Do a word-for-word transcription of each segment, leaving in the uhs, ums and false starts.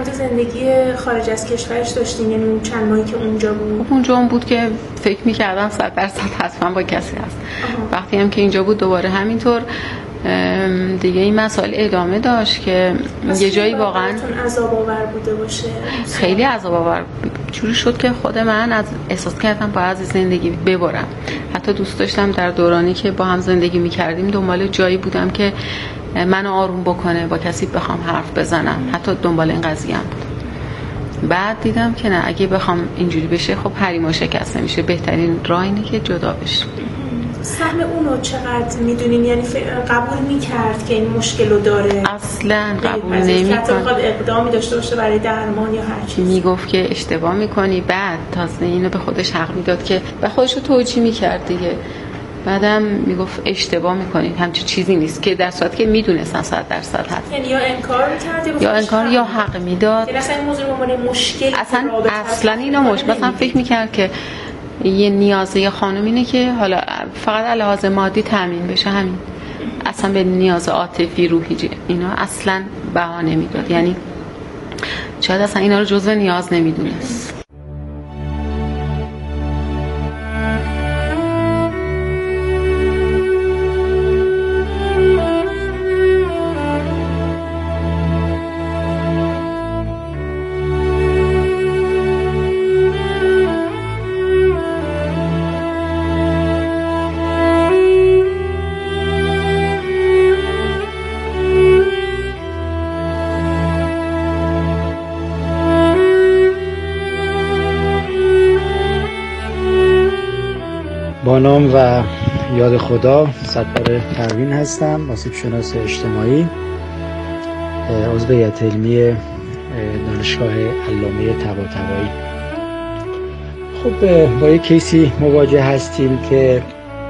تو زندگی خارج از کشورش داشتین؟ یعنی اون چند ماهی که اونجا بود؟ اونجا اون بود که فکر می‌کردم صد درصد حتما با کسی هست. آها. وقتی هم که اینجا بود دوباره همینطور دیگه این مسائل ادامه داشت که یه جایی واقعا عذاب آور بوده باشه. خیلی عذاب آور جوری شد که خود من از احساس کردم باید از زندگی ببرم. حتی دوست داشتم در دورانی که با هم زندگی می‌کردیم دنبال جایی بودم که منو آروم بکنه، با کسی بخوام حرف بزنم. حتی دنبال این قضیه هم بود. بعد دیدم که نه، اگه بخوام اینجوری بشه خب حریما شکست نمیشه، بهترین راه اینه که جدا بشه. سهم اونو چقدر میدونین؟ یعنی قبول میکرد که این مشکل رو داره؟ اصلا قبول نمیکرد. حتی بخواد اقدامی داشته باشه برای درمان یا هر چیز. میگفت که اشتباه میکنی. بعد تازه اینو به خودش حق میداد که به خودش رو توجیه میکرد دیگه. بعدم میگفت اشتباه میکنید، همچین چیزی نیست، که در صورتی که میدونست صد درصد هست. یعنی یا انکار میکرد یا انکار یا حق میداد. یعنی اصلا این موضوع به عنوان مشکل اصلا اصلا اینو مش مثلا فکر میکرد که یه نیازه خانم اینه که حالا فقط علاوه مادی تامین بشه، همین. اصلا به نیاز عاطفی روحی اینا اصلا بهانه میداد. یعنی شاید اصلا اینا رو جزء نیاز نمیدونست. با نام و یاد خدا، ستار پروین هستم، آسیب شناس اجتماعی، عضو هیئت علمی دانشگاه علامه طباطبایی. خب با یک کیسی مواجه هستیم که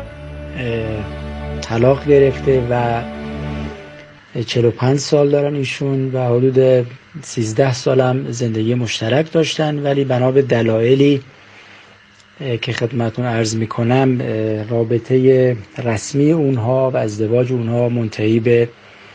طلاق گرفته و چهل و پنج سال دارن ایشون و حدود سیزده سال هم زندگی مشترک داشتن، ولی بنا به دلایلی که خدمتون عرض میکنم رابطه رسمی اونها و ازدواج اونها منتهی به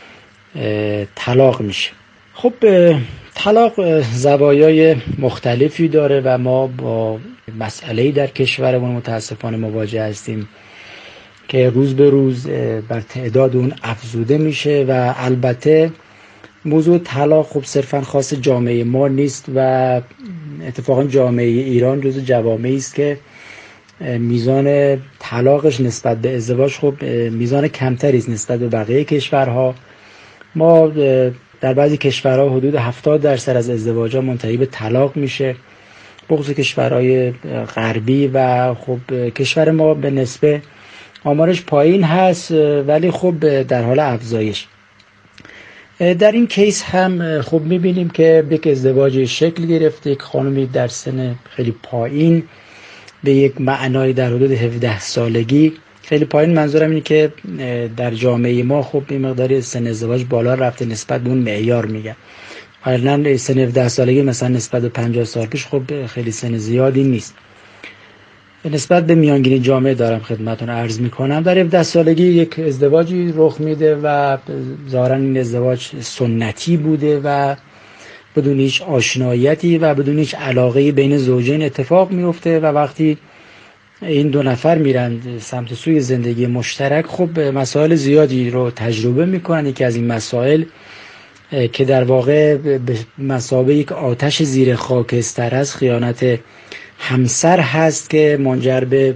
طلاق میشه. خب طلاق زوایای مختلفی داره و ما با مسئله‌ای در کشورمون متاسفانه مواجه هستیم که روز به روز بر تعداد اون افزوده میشه و البته موضوع طلاق خب صرفا خاص جامعه ما نیست و اتفاقا جامعه ایران جزو جوامعی است که میزان طلاقش نسبت به ازدواج خب میزان کمتری است نسبت به بقیه کشورها. ما در بعضی کشورها حدود هفتاد درصد از ازدواج‌ها منتهی به طلاق میشه، بخصوص کشورهای غربی، و خب کشور ما به نسبه آمارش پایین هست ولی خب در حال افزایش. در این کیس هم خب میبینیم که یک ازدواج شکل گرفته، یک خانمی در سن خیلی پایین به یک معنای در حدود هفده سالگی، خیلی پایین منظورم اینه که در جامعه ما خب این مقداری سن ازدواج بالا رفته نسبت به اون معیار میگن. حالا سن هفده سالگی مثلا نسبت به پنجاه سال پیش خب خیلی سن زیادی نیست. نسبت به میانگین جامعه دارم خدمتتون عرض میکنم. در هفده سالگی یک ازدواجی رخ میده و ظاهرا این ازدواج سنتی بوده و بدون هیچ آشناییتی و بدون هیچ علاقه‌ای بین زوجین اتفاق میفته و وقتی این دو نفر میرن سمت سوی زندگی مشترک خب مسائل زیادی رو تجربه میکنن. یکی از این مسائل که در واقع به مثابه یک آتش زیر خاکستر است خیانت همسر هست که منجر به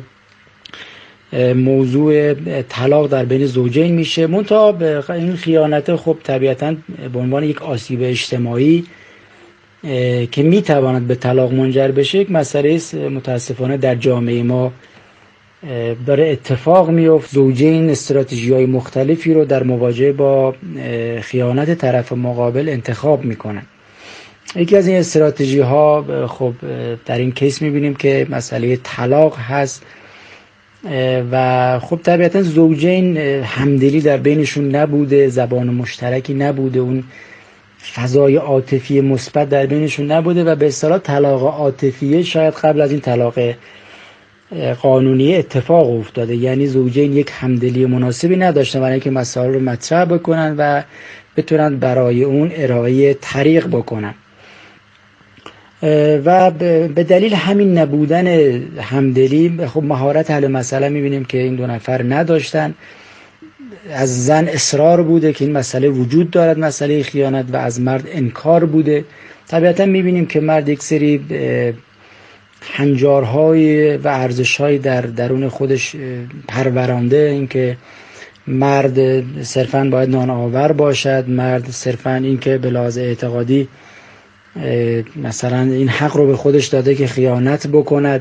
موضوع طلاق در بین زوجین میشه. منتها این خیانت خب طبیعتاً به عنوان یک آسیب اجتماعی که میتواند به طلاق منجر بشه یک مسئله متاسفانه در جامعه ما داره اتفاق میفته. زوجین استراتژی‌های مختلفی رو در مواجهه با خیانت طرف مقابل انتخاب میکنن. یکی از این استراتژی ها خب در این کیس میبینیم که مسئله طلاق هست و خب طبیعتا زوجین همدلی در بینشون نبوده، زبان مشترکی نبوده، اون فضای عاطفی مثبت در بینشون نبوده و به اصطلاح طلاق عاطفی شاید قبل از این طلاق قانونی اتفاق افتاده. یعنی زوجین یک همدلی مناسبی نداشتن برای اینکه مسائل رو مطرح بکنن و بتونن برای اون ارائه طریق بکنن. و به دلیل همین نبودن همدلی خب مهارت حل مسئله میبینیم که این دو نفر نداشتن. از زن اصرار بوده که این مسئله وجود دارد، مسئله خیانت، و از مرد انکار بوده. طبیعتا میبینیم که مرد یک سری هنجارهای و ارزشهای در درون خودش پرورانده، این که مرد صرفاً باید نان آور باشد، مرد صرفاً این که به لحاظ اعتقادی مثلا این حق رو به خودش داده که خیانت بکند،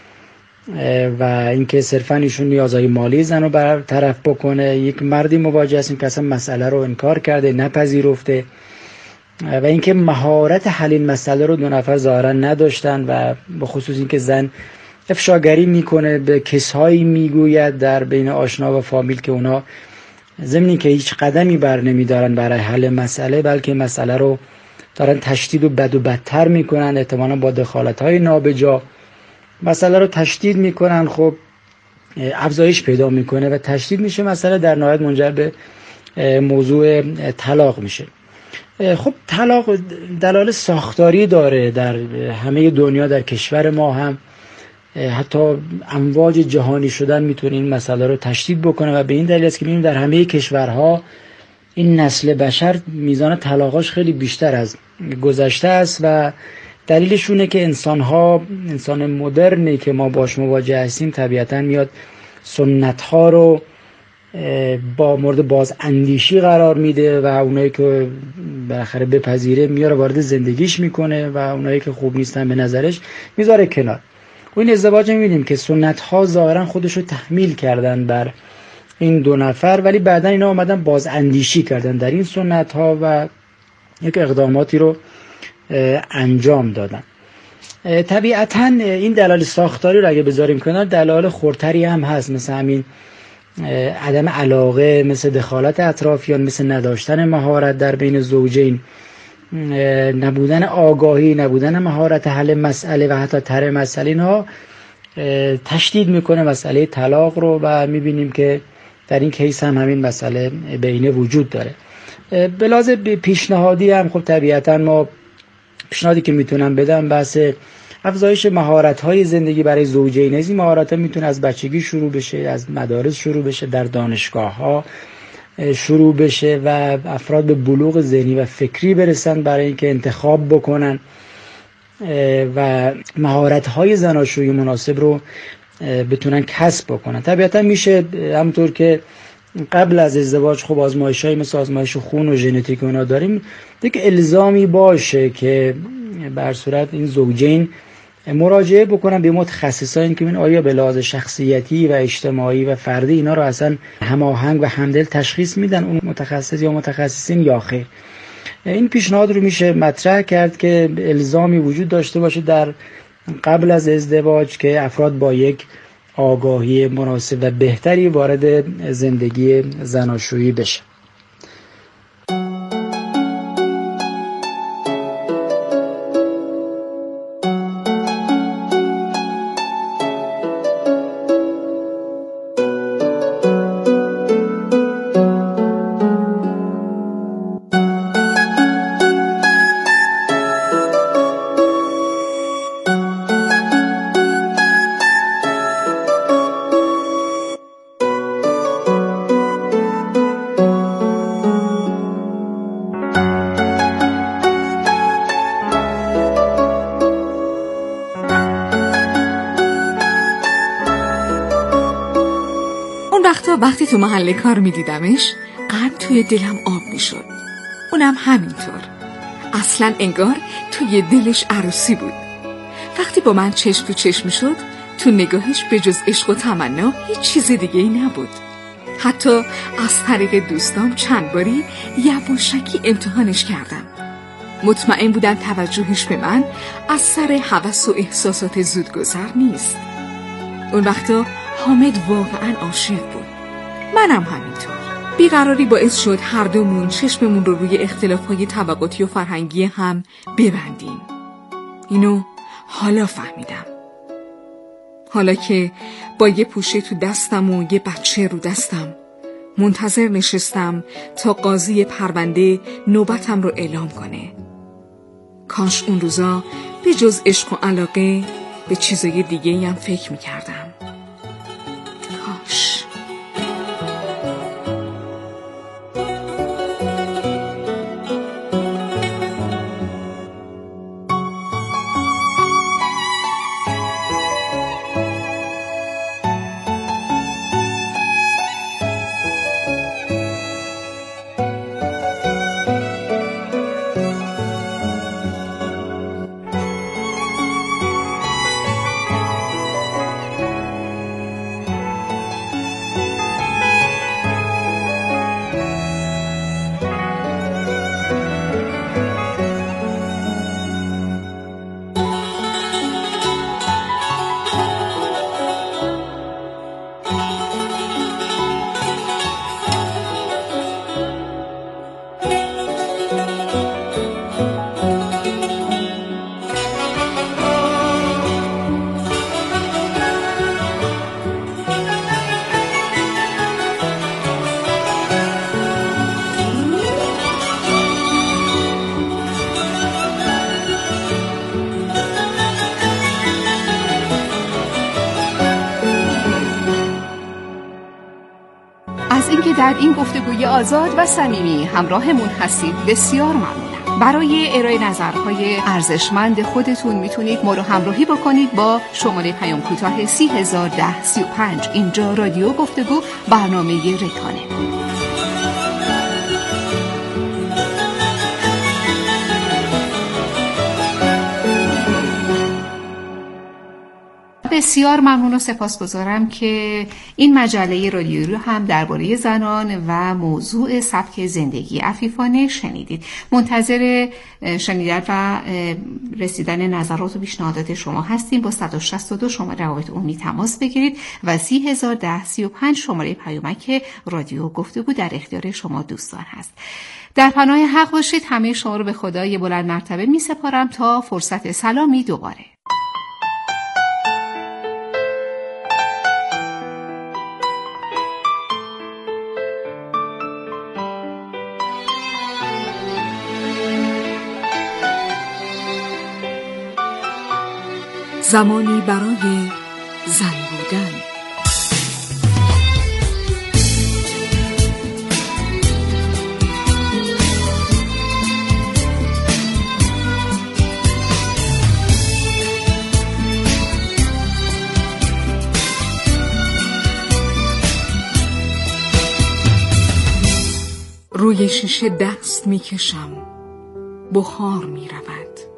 و اینکه صرفاً ایشون نیازهای مالی زن رو برطرف بکنه. یک مردی مواجه هستیم که اصلا مسئله رو انکار کرده، نپذیرفته، و اینکه مهارت حل این مسئله رو دو نفر ظاهرا نداشتن، و به خصوص اینکه زن افشاگری میکنه، به کسایی میگوید در بین آشنا و فامیل که اونا ضمن که هیچ قدمی بر نمیدارن برای حل مسئله، بلکه مسئله رو دارن تشدید و بد و بدتر میکنن، احتمالاً با دخالت‌های نابجا مسئله رو تشدید میکنن. خب افزایش پیدا میکنه و تشدید میشه، مسئله در نهایت منجر به موضوع طلاق میشه. خب طلاق دلایل ساختاری داره در همه دنیا، در کشور ما هم حتی امواج جهانی شدن میتونه این مسئله رو تشدید بکنه، و به این دلیل است که میبینیم در همه کشورها این نسل بشر میزان طلاقاش خیلی بیشتر از گذشته است، و دلیلشونه که انسان‌ها، انسان مدرنی که ما باش مواجه هستیم، طبیعتاً میاد سنت‌ها رو با مورد باز اندیشی قرار میده، و اونایی که بالاخره بپذیره میاره وارد زندگیش میکنه، و اونایی که خوب نیستن به نظرش میذاره کنار. و این ازدواج میبینیم که سنت‌ها ظاهراً خودشو تحمیل کردن بر این دو نفر، ولی بعداً اینا اومدن باز اندیشی کردن در این سنت‌ها و یک اقداماتی رو انجام دادن. طبیعتاً این دلایل ساختاری رو اگه بذاریم کنار، دلایل خردتری هم هست، مثل همین عدم علاقه، مثل دخالت اطرافیان، مثل نداشتن مهارت در بین زوجین، نبودن آگاهی، نبودن مهارت حل مسئله، و حتی طرح مسئله، اینها تشدید میکنه مسئله طلاق رو، و میبینیم که در این کیس هم همین مسئله بینه وجود داره. به لحاظ پیشنهادی هم خب طبیعتا ما پیشنهادی که میتونم بدم بحث افزایش مهارت‌های زندگی برای زوجین. از این مهارت‌ها میتونه از بچگی شروع بشه، از مدارس شروع بشه، در دانشگاه‌ها شروع بشه، و افراد به بلوغ ذهنی و فکری برسن برای اینکه انتخاب بکنن و مهارت‌های زناشویی مناسب رو بتونن کسب بکنن. طبیعتا میشه همونطور که قبل از ازدواج خب آزمایش‌های مثل آزمایش خون و ژنتیک اونا داریم، یک الزامی باشه که بر صورت این زوجین مراجعه بکنن به متخصصانی که ببینن آیا به لحاظ شخصیتی و اجتماعی و فردی اینا رو اصلا هماهنگ و همدل تشخیص میدن اون متخصص یا متخصصین یا خیر. این پیشنهاد رو میشه مطرح کرد که الزامی وجود داشته باشه در قبل از ازدواج که افراد با یک آگاهی مناسب و بهتری وارد زندگی زناشویی بشه. وقتی تو محل کار می دیدمش قلب توی دلم آب می شد. اونم همینطور. اصلا انگار توی دلش عروسی بود. وقتی با من چشم تو چشم می شد تو نگاهش به جز عشق و تمنا هیچ چیز دیگه ای نبود. حتی از طریق دوستام چند باری یواشکی امتحانش کردم. مطمئن بودم توجهش به من از سر هوس و احساسات زودگذر نیست. اون وقتا حامد واقعا عاشق بود. منم همینطور. بیقراری باعث شد هر دومون چشممون رو روی اختلاف‌های طبقاتی و فرهنگی هم ببندیم. اینو حالا فهمیدم. حالا که با یه پوشه تو دستم و یه بچه رو دستم منتظر نشستم تا قاضی پرونده نوبتم رو اعلام کنه. کاش اون روزا به جز عشق و علاقه به چیزای دیگه هم فکر میکردم. کاش. از اینکه در این گفتگوی آزاد و صمیمی همراهمون هستید بسیار ممنونم. برای ارائه نظرهای ارزشمند خودتون میتونید ما رو همراهی بکنید با شماره پیام کوتاه سی هزار ده سی و پنج. اینجا رادیو گفتگو، برنامه رکانه. بسیار ممنون و سپاسگزارم که این مجله رادیویی رو هم درباره زنان و موضوع سبک زندگی عفیفانه شنیدید. منتظر شنیدن و رسیدن نظرات و پیشنهادات شما هستیم. با صد و شصت و دو شماره روابط عمومی تماس بگیرید و سی هزار ده سی و پنج شماره پیامک رادیو گفتگو در اختیار شما دوستان هست. در پناه حق باشید. همه شما رو به خدای بلند مرتبه می سپارم تا فرصت سلامی دوباره. زمانی برای زن بودن. روی شیشه دست میکشم، بخار میرود.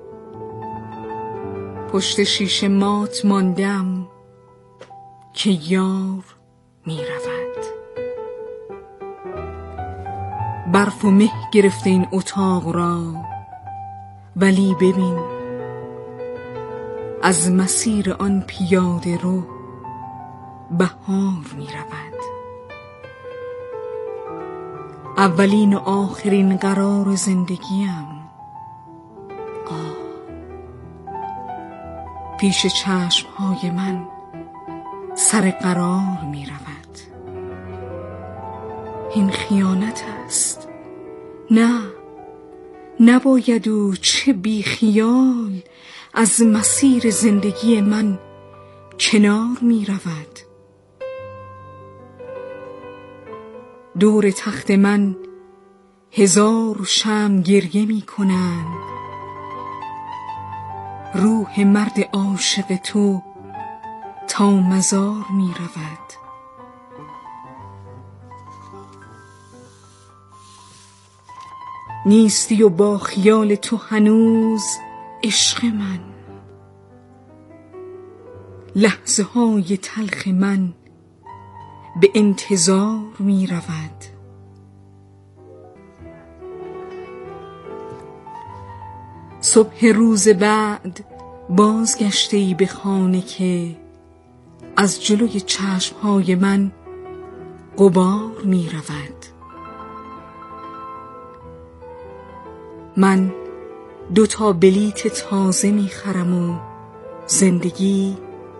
پشت شیشه مات ماندم که یار می رود. برف و مه گرفته این اتاق را، ولی ببین از مسیر آن پیاده رو بهار می رود. اولین و آخرین قرار زندگیم پیش چشمهای من سر قرار می رود. این خیانت است. نه، نباید او چه بی خیال از مسیر زندگی من کنار می رود. دور تخت من هزار شمع گریه می کنند. روح مرد عاشق تو تا مزار می رود. نیستی و با خیال تو هنوز عشق من. لحظه های تلخ من به انتظار می رود. صبح روز بعد بازگشته‌ای به خانه که از جلوی چشمهای من غبار می رود. من دو تا بلیت تازه می خرم و زندگی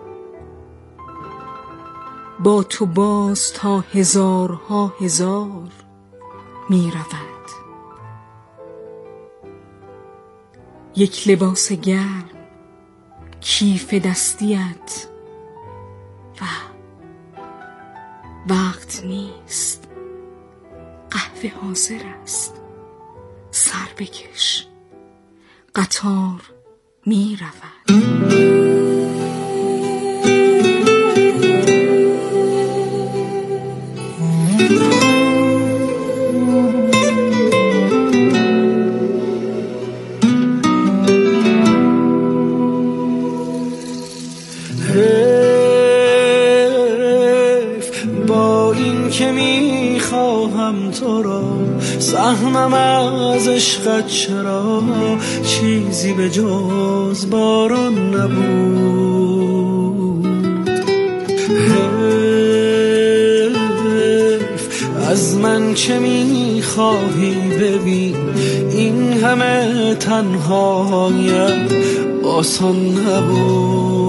با تو باز تا هزارها هزار می رود. یک لباس گرم، کیف دستیت و وقت نیست. قهوه حاضر است، سر بکش، قطار می رود. سهمم از عشقت چرا چیزی به جز باران نبود. حیف از من چه میخواهی ببین، این همه تنهایم آسان نبود.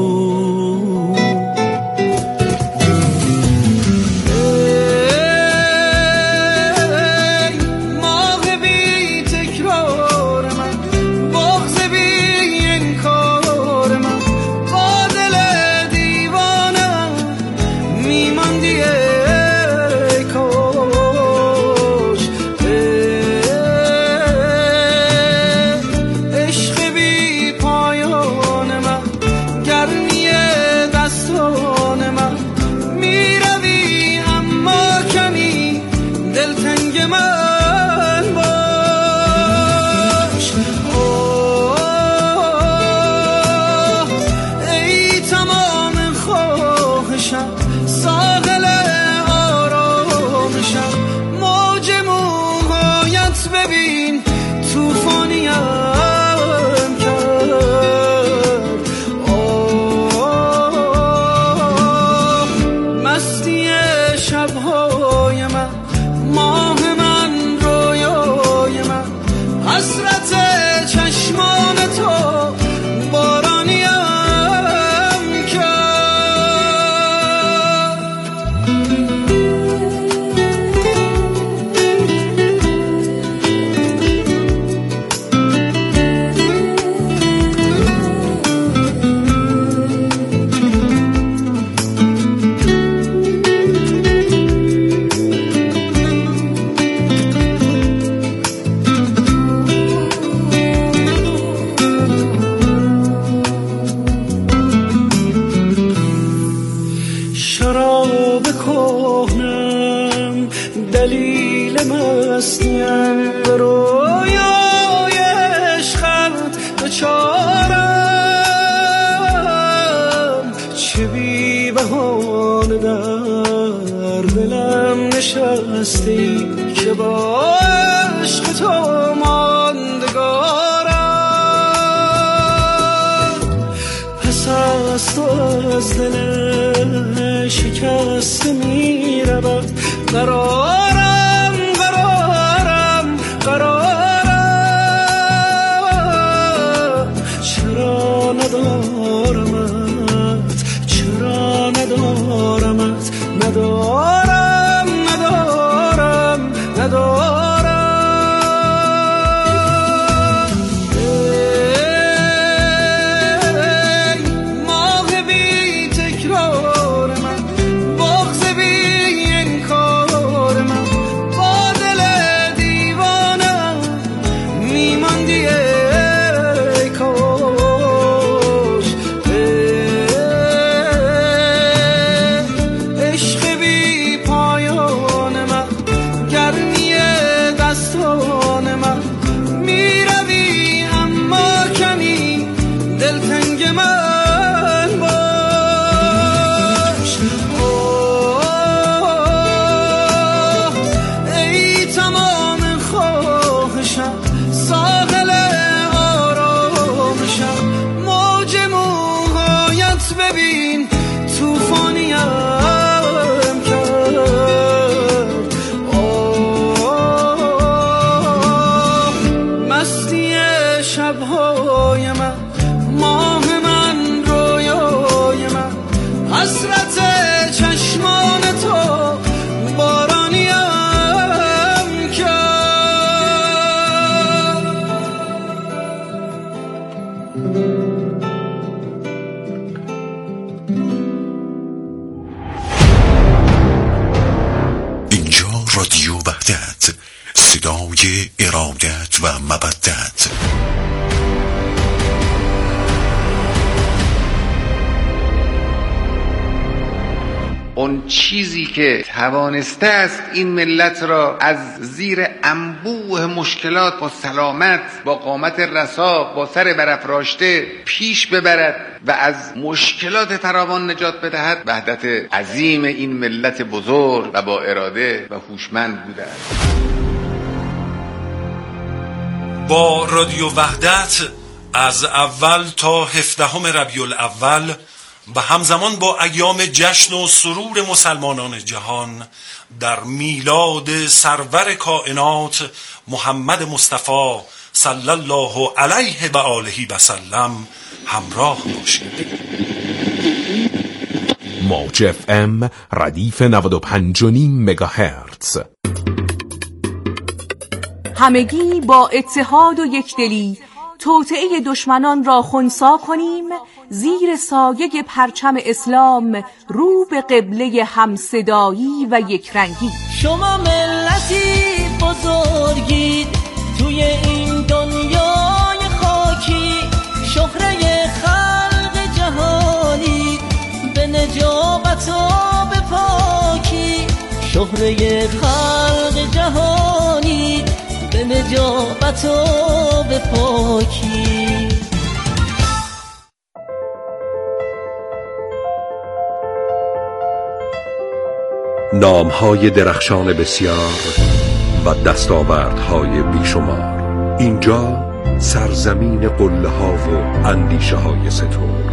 نشستی که با عشق تو ماندگارم، پس از تو از دل شکسته می رود قرارم قرارم قرارم. چرا ندارمت چرا ندارمت ندارم ندارم. ای ماه بی تکرار من، بغض بی انکار من، با دل دیوانم میماندی ای کاش. عشق بی پایان من، گرمی دستان من، میروی اما کمی دلتنگ من باش. آه ای تمام خواهشم، ساحل آرامشم، موج موهایت ببین توفانیم شبهای من، ماه من اینجا رادیو وحدت، صدای ارادت و مودت. اون چیزی که توانسته است این ملت را از زیر انبوه مشکلات با سلامت، با قامت رسا، با سر برافراشته پیش ببرد و از مشکلات فراوان نجات بدهد، وحدت عظیم این ملت بزرگ و با اراده و هوشمند بوده است. با رادیو وحدت از اول تا هفدهم ربیع الاول و همزمان با ایام جشن و سرور مسلمانان جهان در میلاد سرور کائنات محمد مصطفی صلی الله علیه و آله و سلم همراه باشید. موج اف ام ردیف نود و پنج و نیم مگاهرتز. همگی با اتحاد و یکدلی توطئه دشمنان را خنثی کنیم، زیر سایه پرچم اسلام رو به قبله همصدایی و یکرنگی. شما ملتی بزرگید توی این دنیای خاکی، شهره خلق جهانید به نجابت و به پاکی، شهره خلق جهانید به نجابت و به پاکی. نامهای درخشان بسیار و دستاوردهای بیشمار. اینجا سرزمین قله ها و اندیشه های سترگ،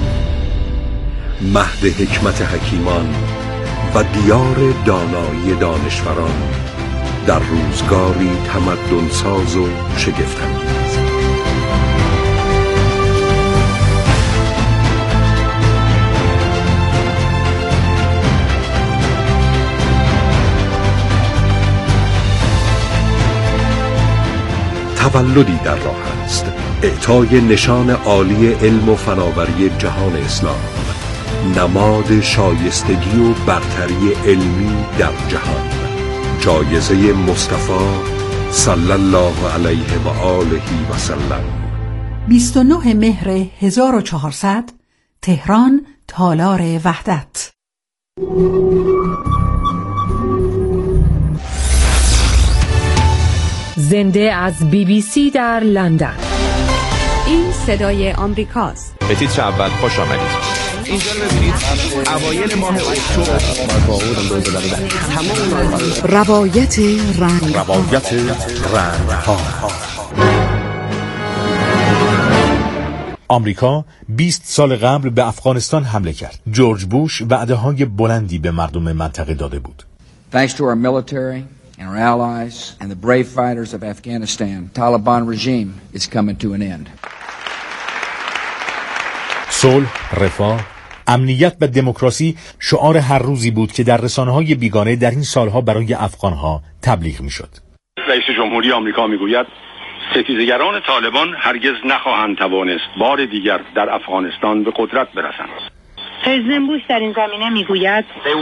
مهد حکمت حکیمان و دیار دانایی دانشوران در روزگاری تمدن ساز و شگفت‌انگیز. تولدی در راه است، اعطای نشان عالی علم و فناوری جهان اسلام، نماد شایستگی و برتری علمی در جهان، جایزه مصطفی صلی الله علیه و آله و سلم. بیست و نه مهر هزار و چهارصد، تهران، تالار وحدت. زنده از بی بی سی در لندن. این صدای آمریکاست. به تیتر اول خوش آمدید. اینجا رو ببینید، اوایل ماه اکتبر روایت رنگ روایت رنگ ها. آمریکا بیست سال قبل به افغانستان حمله کرد. جورج بوش وعده‌های بلندی به مردم منطقه داده بود. Thanks to our military and our allies and the brave fighters of Afghanistan, the Taliban regime is coming to an end. صلح، رفاه، امنیت و دموکراسی شعار هر روزی بود که در رسانه‌های بیگانه در این سالها برای افغان‌ها تبلیغ می‌شد. رئیس جمهوری آمریکا می‌گوید ستیزگران طالبان هرگز نخواهند توانست بار دیگر در افغانستان به قدرت برسند. پرزیدنت بوش در این زمینه میگوید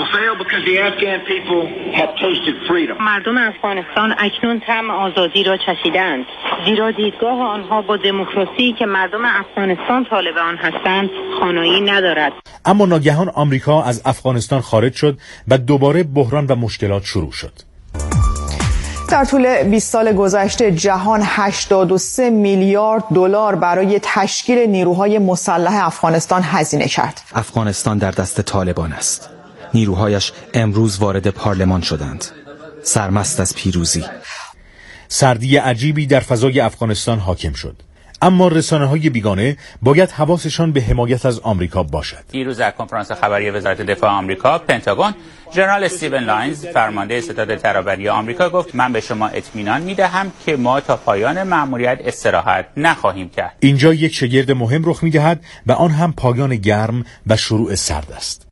مردم افغانستان اکنون طعم آزادی را چشیدند، زیرا دیدگاه آنها با دموکراسی که مردم افغانستان طالب آن هستند خانایی ندارد. اما ناگهان آمریکا از افغانستان خارج شد و دوباره بحران و مشکلات شروع شد. در طول بیست سال گذشته جهان هشتاد و سه میلیارد دلار برای تشکیل نیروهای مسلح افغانستان هزینه کرد. افغانستان در دست طالبان است. نیروهایش امروز وارد پارلمان شدند، سرمست از پیروزی. سردی عجیبی در فضای افغانستان حاکم شد. اما رسانه‌های بیگانه باید حواسشان به حمایت از آمریکا باشد. دیروز در کنفرانس خبری وزارت دفاع آمریکا، پنتاگون، ژنرال استیون لاینز، فرمانده ستاد ترابری آمریکا گفت من به شما اطمینان میدهم که ما تا پایان مأموریت استراحت نخواهیم کرد. اینجا یک شگرد مهم رخ می‌دهد و آن هم پایان گرم و شروع سرد است.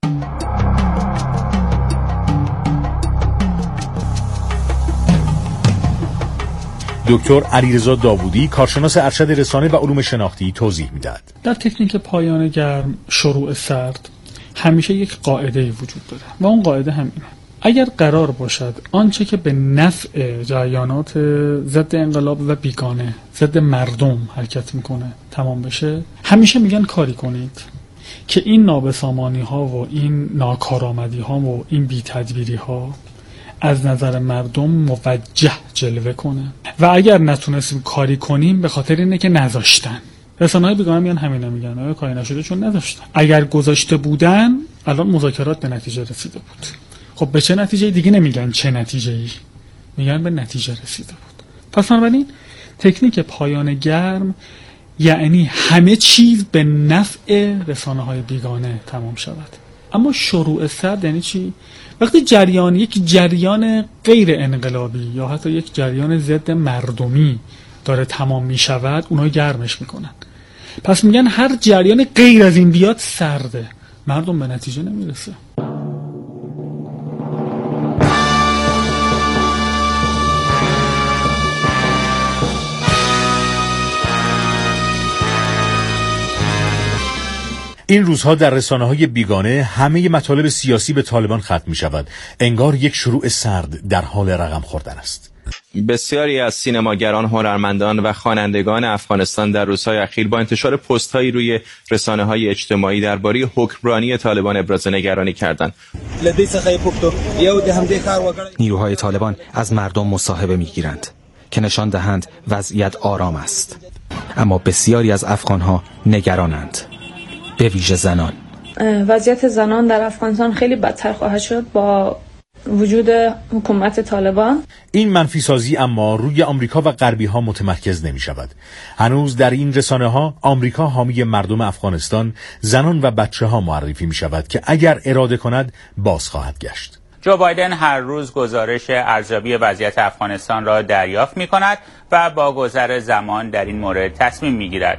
دکتر علیرضا داوودی کارشناس ارشد رسانه و علوم شناختی توضیح میداد. در تکنیک پایان گرم شروع سرد همیشه یک قاعده وجود داره و اون قاعده همینه: اگر قرار باشد آنچه که به نفع جریانات ضد انقلاب و بیگانه ضد مردم حرکت میکنه تمام بشه، همیشه میگن کاری کنید که این نابسامانی ها و این ناکارآمدی ها و این بی تدبیری ها از نظر مردم موجه جلوه کنه و اگر نتونستیم کاری کنیم به خاطر اینه که نذاشتن. رسانه‌های بیگانه میان همینه میگن آیا کاری نشده چون نذاشتن. اگر گذاشته بودن الان مذاکرات به نتیجه رسیده بود. خب به چه نتیجه دیگه نمیگن چه نتیجه‌ای، میگن به نتیجه رسیده بود. پس بنابراین تکنیک پایان گرم یعنی همه چیز به نفع رسانه‌های بیگانه تمام شود. اما شروع سرد یعنی چی؟ وقتی جریان یک جریان غیر انقلابی یا حتی یک جریان ضد مردمی داره تمام می شود، اونها گرمش میکنن. پس میگن هر جریان غیر از این بیاد سرده، مردم به نتیجه نمیرسه. این روزها در رسانه‌های بیگانه همه مطالب سیاسی به طالبان ختم می شود. انگار یک شروع سرد در حال رقم خوردن است. بسیاری از سینماگران، هنرمندان و خوانندگان افغانستان در روزهای اخیر با انتشار پست‌هایی روی رسانه‌های اجتماعی درباره حکمرانی طالبان ابراز نگرانی کردند. نیروهای طالبان از مردم مصاحبه می‌گیرند که نشان دهند وضعیت آرام است، اما بسیاری از افغان‌ها نگرانند، به ویژه زنان. وضعیت زنان در افغانستان خیلی بدتر خواهد شد با وجود حکومت طالبان. این منفی سازی اما روی آمریکا و غربی ها متمرکز نمی شود. هنوز در این رسانه ها آمریکا حامی مردم افغانستان، زنان و بچه ها معرفی می شود که اگر اراده کند باز خواهد گشت. جو بایدن هر روز گزارش ارزیابی وضعیت افغانستان را دریافت می کند و با گذر زمان در این مورد تصمیم می گیرد.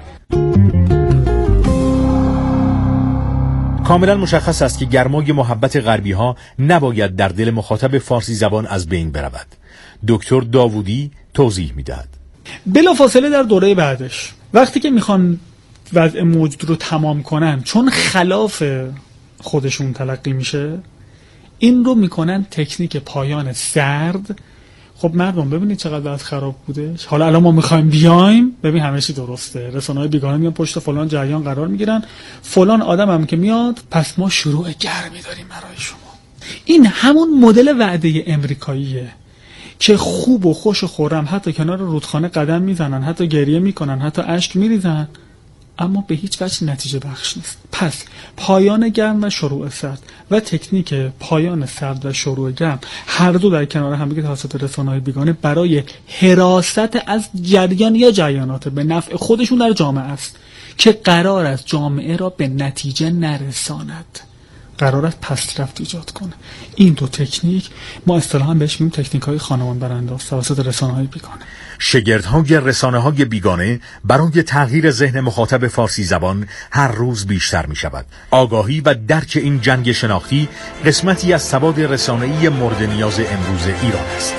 کاملا مشخص است که گرمای محبت غربی ها نباید در دل مخاطب فارسی زبان از بین برود. دکتر داوودی توضیح میدهد. بلافاصله در دوره بعدش وقتی که میخوان وضع موجود رو تمام کنن، چون خلاف خودشون تلقی میشه، این رو میکنن تکنیک پایان سرد. خب مردم ببینید چقدر وضع خراب بودش، حالا الان ما میخوایم بیایم ببین همه چی درسته. رسانه‌های بیگانه میان پشت فلان جریان قرار میگیرن، فلان آدم هم که میاد پس ما شروع گرمی داریم برای شما. این همون مدل وعده امریکاییه که خوب و خوش و خورم حتی کنار رودخانه قدم میزنن، حتی گریه میکنن، حتی اشک میریزن، اما به هیچ وجه نتیجه بخش نیست. پس پایان گرم و شروع سرد و تکنیک پایان سرد و شروع گرم هر دو در کنار هم دیگه توسط رسانه‌های بیگانه برای حراست از جریان یا جریانات به نفع خودشون در جامعه است که قرار است جامعه را به نتیجه نرساند، قرار است پسرفت ایجاد کنه. این دو تکنیک ما اصطلاحاً بهش میگیم تکنیک‌های خانمان برانداز توسط رسانه‌های بیگانه. شگردهای رسانه‌های بیگانه برای تغییر ذهن مخاطب فارسی زبان هر روز بیشتر می شود. آگاهی و درک این جنگ شناختی قسمتی از سواد رسانه‌ای مورد نیاز امروز ایران است.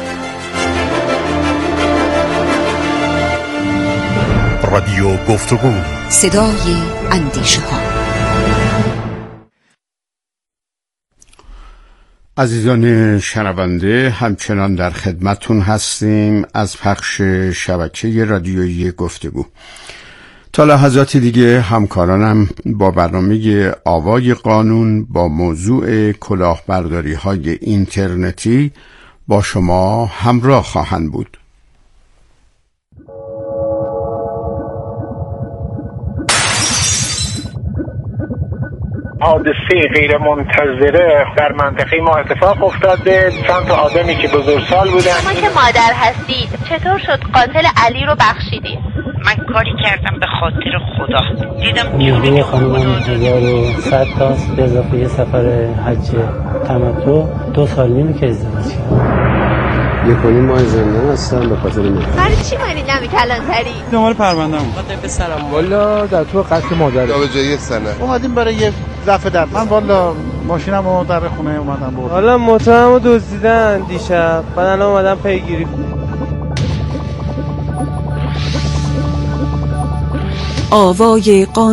رادیو گفتگو، صدای اندیشه ها. عزیزان شنونده، همچنان در خدمتون هستیم از پخش شبکه رادیویی گفتگو. تا لحظاتی دیگه همکارانم با برنامه آوای قانون با موضوع کلاهبرداری های اینترنتی با شما همراه خواهند بود. حادثه غیر منتظره در منطقه ما اتفاق افتاده. چند تا آدمی که بزرگسال بودن. شما که مادر هستید چطور شد قاتل علی رو بخشیدید؟ من کاری کردم به خاطر خدا. دیدم نیروی خانم هزار و صد تاست به اضافه یه سفر حج تمتع دو سال نیمی که ازدواج کردم. یک و نیم ماه زندان هستم به خاطر من. برای چی مانی نمی کلانتری؟ دنبال پرونده‌ام. خاطر پسرم والا در تو قتل مادر. جا به جای یک سنه. اومدیم برای یه رفع دفع. من والا ماشینمو در خونه اومدم بردم. حالا موتورمو دزدیدن دیشب. بعد الان اومدم پیگیری. آوای قانون